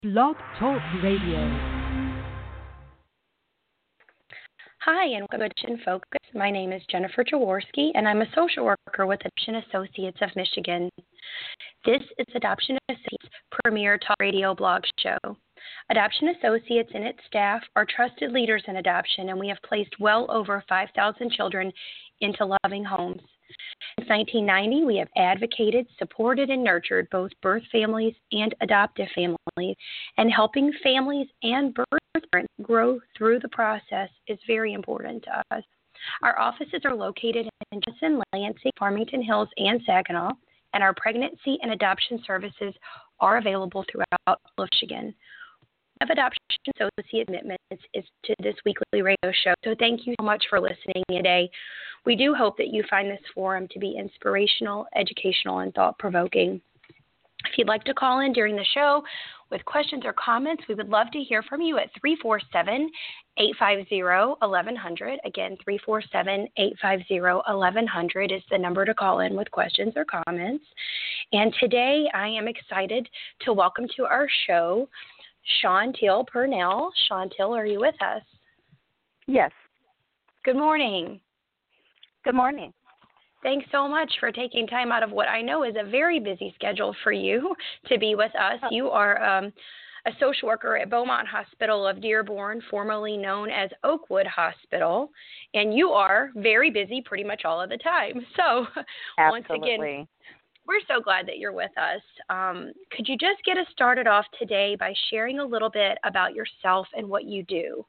Blog Talk Radio. Hi, and welcome to Adoption Focus. My name is Jennifer Jaworski, and I'm a social worker with Adoption Associates of Michigan. This is Adoption Associates' premier talk radio blog show. Adoption Associates and its staff are trusted leaders in adoption, and we have placed well over 5,000 children into loving homes. Since 1990, we have advocated, supported, and nurtured both birth families and adoptive families, and helping families and birth parents grow through the process is very important to us. Our offices are located in Jefferson, Lansing, Farmington Hills, and Saginaw, and our pregnancy and adoption services are available throughout Michigan. Of Adoption Associate commitments is to this weekly radio show. So thank you so much for listening today. We do hope that you find this forum to be inspirational, educational, and thought-provoking. If you'd like to call in during the show with questions or comments, we would love to hear from you at 347-850-1100. Again, 347-850-1100 is the number to call in with questions or comments. And today I am excited to welcome to our show Chantel Purnell. Chantel, are you with us? Yes. Good morning. Good morning. Thanks so much for taking time out of what I know is a very busy schedule for you to be with us. You are a social worker at Beaumont Hospital of Dearborn, formerly known as Oakwood Hospital, and you are very busy pretty much all of the time. So once again, we're so glad that you're with us. Could you just get us started off today by sharing a little bit about yourself and what you do?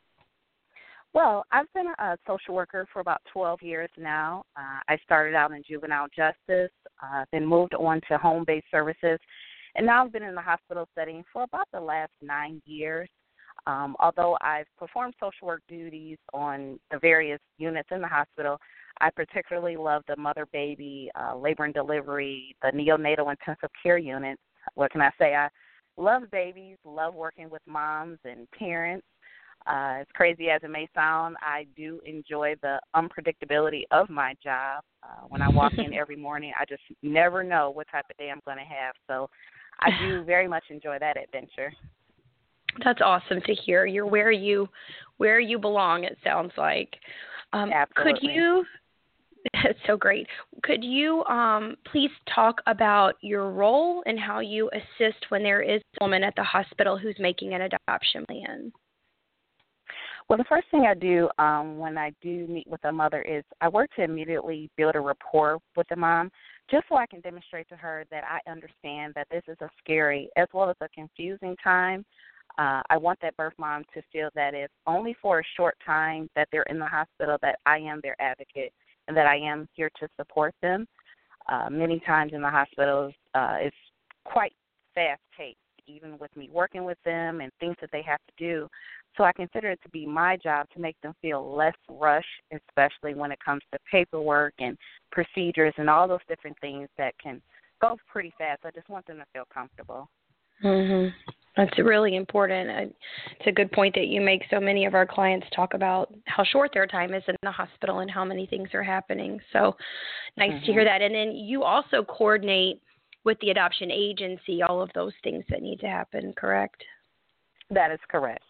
Well, I've been a social worker for about 12 years now. I started out in juvenile justice, then moved on to home-based services, and now I've been in the hospital setting for about the last 9 years. Although I've performed social work duties on the various units in the hospital, I particularly love the mother-baby, labor and delivery, the neonatal intensive care units. What can I say? I love babies, love working with moms and parents. As crazy as it may sound, I do enjoy the unpredictability of my job. When I walk in every morning, I just never know what type of day I'm going to have. So I do very much enjoy that adventure. That's awesome to hear. You're where you belong, it sounds like. Absolutely. Could you, that's so great. Could you please talk about your role and how you assist when there is a woman at the hospital who's making an adoption plan? Well, the first thing I do when I do meet with a mother is I work to immediately build a rapport with the mom, just so I can demonstrate to her that I understand that this is a scary as well as a confusing time. I want that birth mom to feel that if only for a short time that they're in the hospital, that I am their advocate and that I am here to support them. Many times in the hospitals, it's quite fast-paced, even with me working with them and things that they have to do. So I consider it to be my job to make them feel less rushed, especially when it comes to paperwork and procedures and all those different things that can go pretty fast. I just want them to feel comfortable. Mm-hmm. That's really important. It's a good point that you make. So many of our clients talk about how short their time is in the hospital and how many things are happening. So nice to hear that. And then you also coordinate with the adoption agency all of those things that need to happen, correct? That is correct.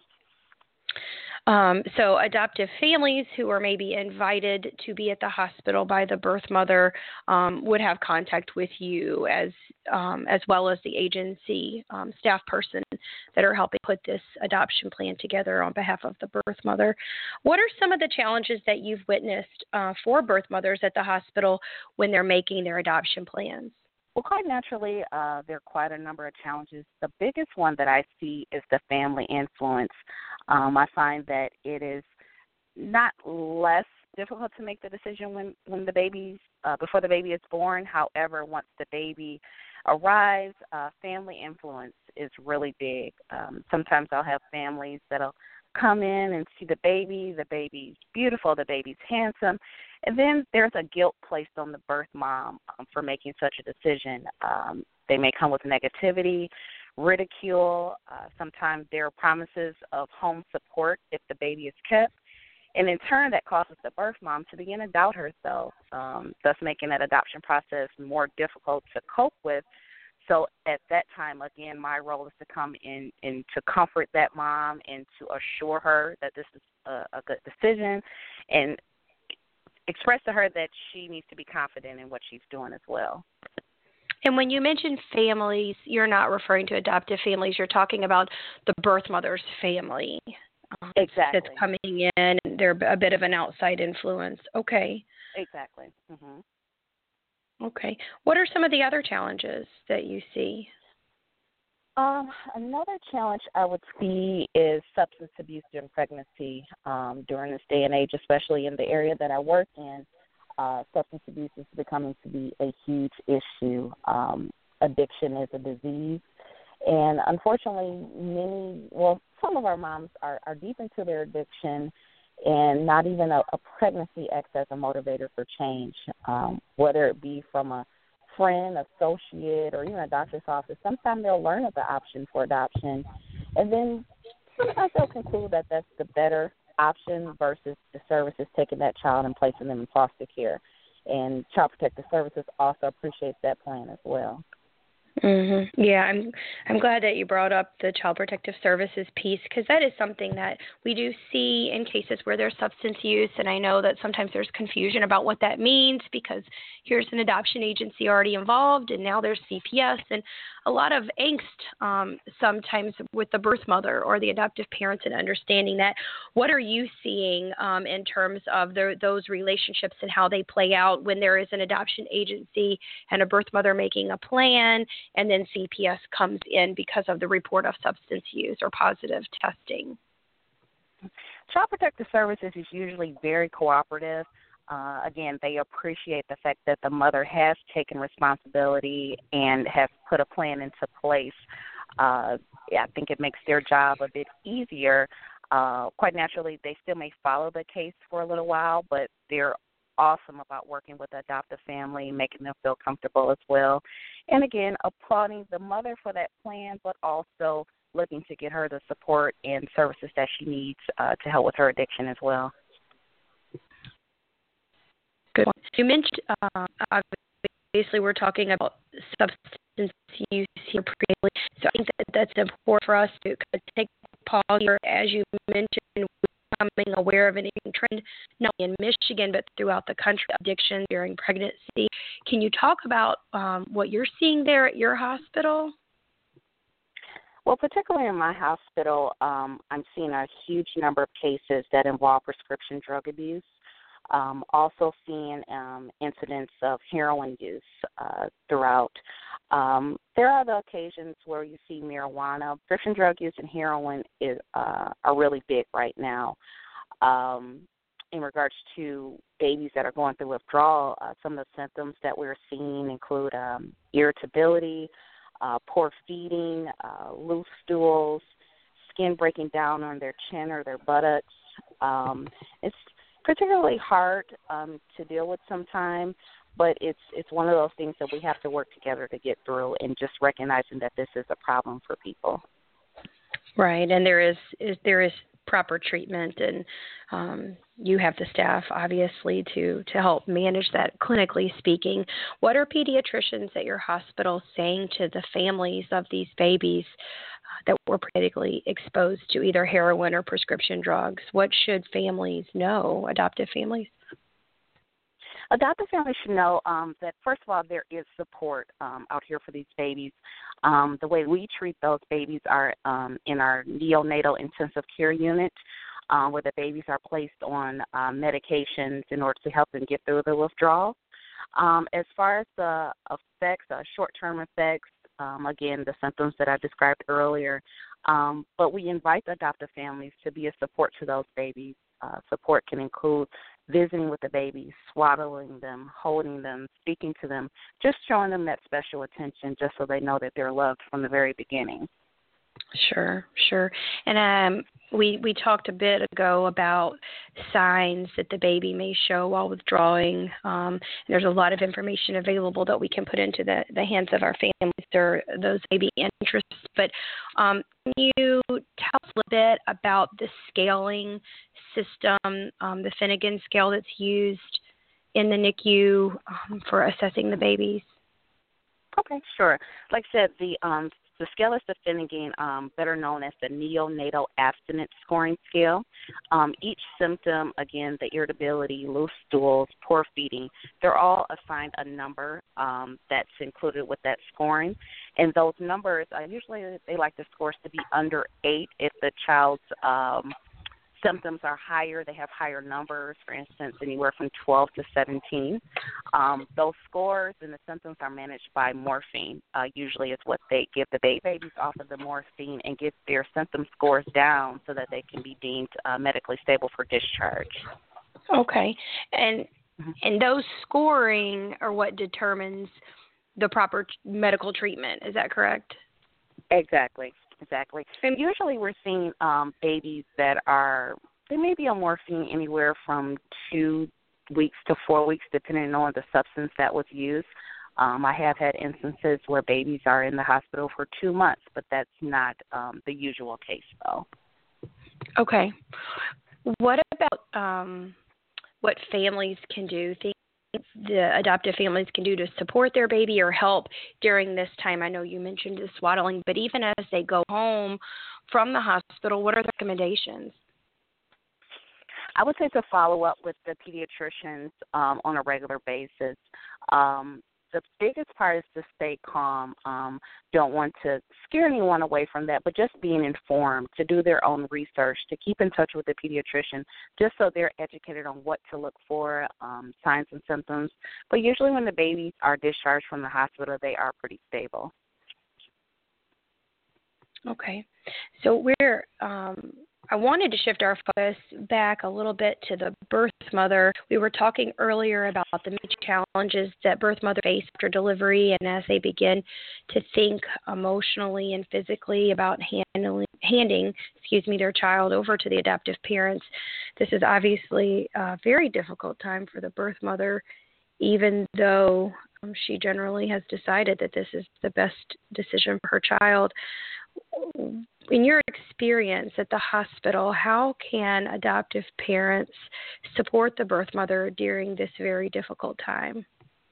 So adoptive families who are maybe invited to be at the hospital by the birth mother would have contact with you as well as the agency staff person that are helping put this adoption plan together on behalf of the birth mother. What are some of the challenges that you've witnessed for birth mothers at the hospital when they're making their adoption plans? Well, quite naturally, there are quite a number of challenges. The biggest one that I see is the family influence. I find that it is not less difficult to make the decision when the baby's before the baby is born. However, once the baby arrives, family influence is really big. Sometimes I'll have families that'll come in and see the baby. The baby's beautiful. The baby's handsome. And then there's a guilt placed on the birth mom for making such a decision. They may come with negativity, ridicule. Sometimes there are promises of home support if the baby is kept. And in turn, that causes the birth mom to begin to doubt herself, thus making that adoption process more difficult to cope with. So at that time, again, my role is to come in and to comfort that mom and to assure her that this is a good decision and express to her that she needs to be confident in what she's doing as well. And when you mention families, you're not referring to adoptive families. You're talking about the birth mother's family. Exactly. That's coming in, and they're a bit of an outside influence. Okay. Exactly. Mm-hmm. Okay. What are some of the other challenges that you see? Another challenge I would see is substance abuse during pregnancy during this day and age, especially in the area that I work in. Substance abuse is becoming to be a huge issue. Addiction is a disease. And unfortunately, some of our moms are deep into their addiction, and not even a pregnancy acts as a motivator for change, whether it be from a friend, associate, or even a doctor's office. Sometimes they'll learn of the option for adoption, and then sometimes they'll conclude that that's the better option versus the services taking that child and placing them in foster care. And Child Protective Services also appreciates that plan as well. Mm-hmm. Yeah, I'm glad that you brought up the Child Protective Services piece, because that is something that we do see in cases where there's substance use, and I know that sometimes there's confusion about what that means, because here's an adoption agency already involved, and now there's CPS, and a lot of angst sometimes with the birth mother or the adoptive parents in understanding that. What are you seeing in terms of those relationships and how they play out when there is an adoption agency and a birth mother making a plan, and then CPS comes in because of the report of substance use or positive testing? Child Protective Services is usually very cooperative. Again, they appreciate the fact that the mother has taken responsibility and has put a plan into place. I think it makes their job a bit easier. Quite naturally, they still may follow the case for a little while, but they're awesome about working with the adoptive family, making them feel comfortable as well. And again, applauding the mother for that plan, but also looking to get her the support and services that she needs to help with her addiction as well. Good one. You mentioned, obviously, we're talking about substance use here previously, so I think that's important for us to kind of take a pause here. As you mentioned, we're becoming aware of an trend not only in Michigan but throughout the country, addiction during pregnancy. Can you talk about what you're seeing there at your hospital? Well, particularly in my hospital, I'm seeing a huge number of cases that involve prescription drug abuse. Also seeing incidents of heroin use throughout. There are the occasions where you see marijuana. Prescription drug use and heroin are really big right now. In regards to babies that are going through withdrawal, some of the symptoms that we're seeing include irritability, poor feeding, loose stools, skin breaking down on their chin or their buttocks. It's particularly hard to deal with sometimes, but it's one of those things that we have to work together to get through, and just recognizing that this is a problem for people. Right, and there is proper treatment, and you have the staff, obviously, to help manage that clinically speaking. What are pediatricians at your hospital saying to the families of these babies that were predictably exposed to either heroin or prescription drugs? What should families know, adoptive families? Adoptive families should know that, first of all, there is support out here for these babies. The way we treat those babies are in our neonatal intensive care unit, where the babies are placed on medications in order to help them get through the withdrawal. As far as the effects, short-term effects, again, the symptoms that I described earlier, but we invite the adoptive families to be a support to those babies. Support can include visiting with the babies, swaddling them, holding them, speaking to them, just showing them that special attention just so they know that they're loved from the very beginning. Sure. And we talked a bit ago about signs that the baby may show while withdrawing. There's a lot of information available that we can put into the hands of our families or those baby interests. But can you tell us a little bit about the scaling system, the Finnegan scale that's used in the NICU for assessing the babies? Okay, sure. Like I said, the scale is the Finnegan, better known as the neonatal abstinence scoring scale. Each symptom, again, the irritability, loose stools, poor feeding, they're all assigned a number that's included with that scoring. And those numbers, usually they like the scores to be under 8 if the child's symptoms are higher. They have higher numbers, for instance, anywhere from 12 to 17. Those scores and the symptoms are managed by morphine. Usually it's what they give the babies off of the morphine and get their symptom scores down so that they can be deemed medically stable for discharge. Okay. And those scoring are what determines the proper medical treatment. Is that correct? Exactly. And usually we're seeing babies that they may be on morphine anywhere from 2 weeks to 4 weeks, depending on the substance that was used. I have had instances where babies are in the hospital for 2 months, but that's not the usual case, though. Okay. What about what families can do, things the adoptive families can do to support their baby or help during this time? I know you mentioned the swaddling, but even as they go home from the hospital, what are the recommendations? I would say to follow up with the pediatricians on a regular basis. The biggest part is to stay calm. Don't want to scare anyone away from that, but just being informed, to do their own research, to keep in touch with the pediatrician, just so they're educated on what to look for, signs and symptoms. But usually when the babies are discharged from the hospital, they are pretty stable. Okay. So I wanted to shift our focus back a little bit to the birth mother. We were talking earlier about the major challenges that birth mothers face after delivery and as they begin to think emotionally and physically about handing their child over to the adoptive parents. This is obviously a very difficult time for the birth mother, even though she generally has decided that this is the best decision for her child. In your experience at the hospital, how can adoptive parents support the birth mother during this very difficult time?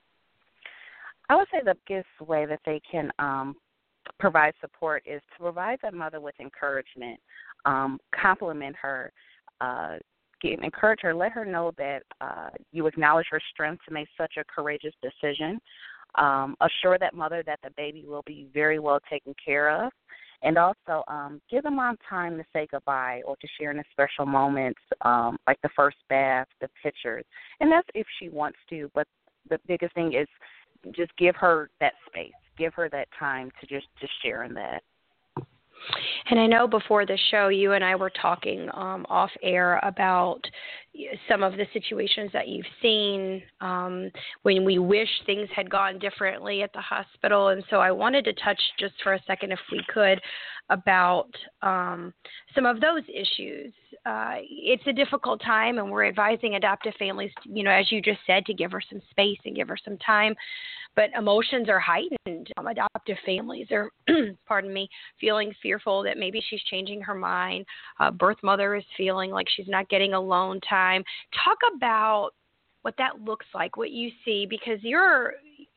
I would say the biggest way that they can provide support is to provide the mother with encouragement, compliment her, encourage her, let her know that you acknowledge her strength to make such a courageous decision. Assure that mother that the baby will be very well taken care of. And also give the mom time to say goodbye or to share in the special moments, like the first bath, the pictures. And that's if she wants to. But the biggest thing is just give her that space. Give her that time to just share in that. And I know before the show, you and I were talking off air about some of the situations that you've seen when we wish things had gone differently at the hospital. And so I wanted to touch just for a second, if we could, about some of those issues. It's a difficult time, and we're advising adoptive families, as you just said, to give her some space and give her some time. But emotions are heightened. Adoptive families are, feeling fearful that maybe she's changing her mind. Birth mother is feeling like she's not getting alone time. Talk about what that looks like, what you see, because your,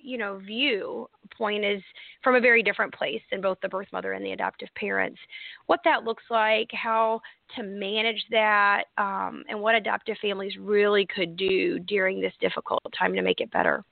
viewpoint is from a very different place than both the birth mother and the adoptive parents. What that looks like, how to manage that, and what adoptive families really could do during this difficult time to make it better.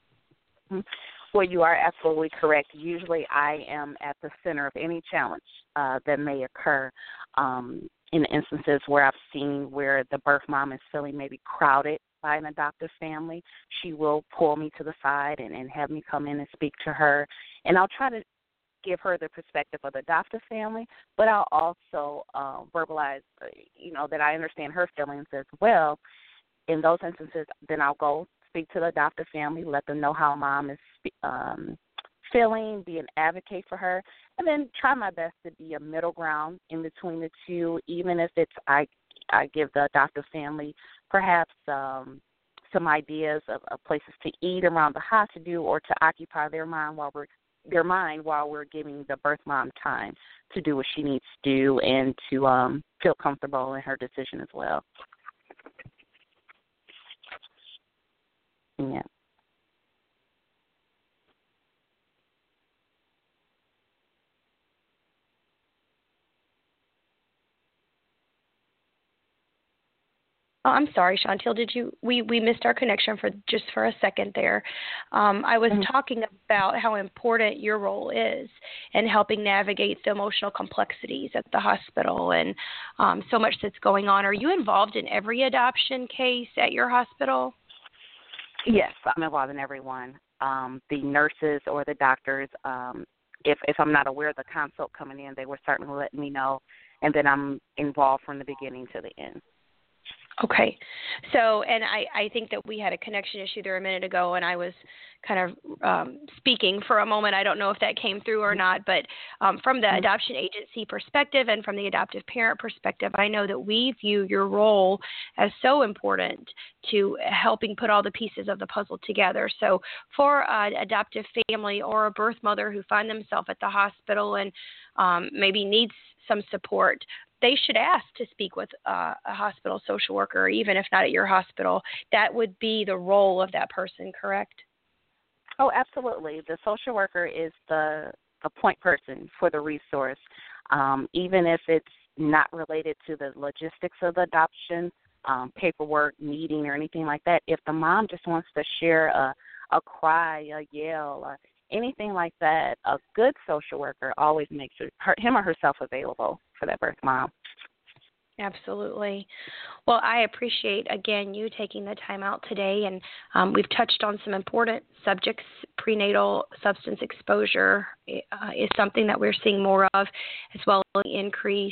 Well, you are absolutely correct. Usually I am at the center of any challenge that may occur. In instances where I've seen where the birth mom is feeling maybe crowded by an adoptive family, she will pull me to the side and have me come in and speak to her. And I'll try to give her the perspective of the adoptive family, but I'll also verbalize, that I understand her feelings as well. In those instances, then I'll go speak to the adoptive family, let them know how mom is feeling, be an advocate for her, and then try my best to be a middle ground in between the two, even if it's I give the adoptive family perhaps some ideas of places to eat around the house to do or to occupy their mind while we're giving the birth mom time to do what she needs to do and to feel comfortable in her decision as well. Yeah. Oh, I'm sorry, Chantel. We missed our connection for a second there. I was talking about how important your role is in helping navigate the emotional complexities at the hospital and so much that's going on. Are you involved in every adoption case at your hospital? Yes, I'm involved in every one. The nurses or the doctors, if I'm not aware of the consult coming in, they will certainly let me know, and then I'm involved from the beginning to the end. Okay. So, and I think that we had a connection issue there a minute ago, and I was kind of speaking for a moment. I don't know if that came through or not, but from the adoption agency perspective and from the adoptive parent perspective, I know that we view your role as so important to helping put all the pieces of the puzzle together. So for an adoptive family or a birth mother who find themselves at the hospital and maybe needs some support, they should ask to speak with a hospital social worker, even if not at your hospital. That would be the role of that person, correct? Oh, absolutely. The social worker is the point person for the resource, even if it's not related to the logistics of the adoption, paperwork, meeting, or anything like that. If the mom just wants to share a cry, a yell, anything like that, a good social worker always makes him or herself available for that birth mom. Absolutely. Well, I appreciate, again, you taking the time out today, and we've touched on some important subjects. Prenatal substance exposure is something that we're seeing more of, as well as the increase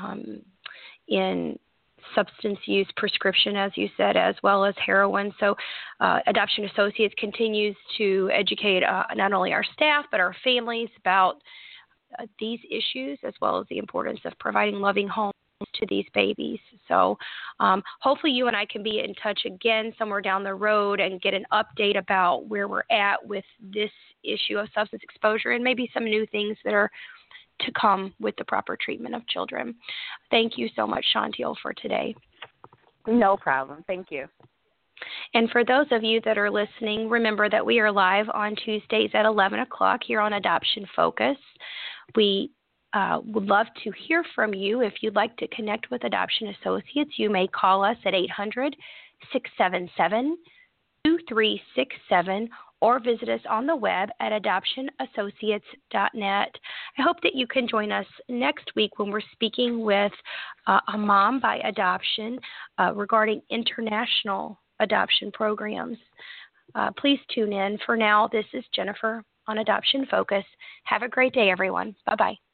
in substance use prescription, as you said, as well as heroin. So Adoption Associates continues to educate not only our staff but our families about these issues, as well as the importance of providing loving homes to these babies. So hopefully you and I can be in touch again somewhere down the road and get an update about where we're at with this issue of substance exposure and maybe some new things that are to come with the proper treatment of children. Thank you so much, Chantel, for today. No problem. Thank you. And for those of you that are listening, remember that we are live on Tuesdays at 11 o'clock here on Adoption Focus. We would love to hear from you. If you'd like to connect with Adoption Associates, you may call us at 800-677-2367 or visit us on the web at adoptionassociates.net. I hope that you can join us next week when we're speaking with a mom by adoption regarding international adoption programs. Please tune in. For now, this is Jennifer on Adoption Focus. Have a great day, everyone. Bye-bye.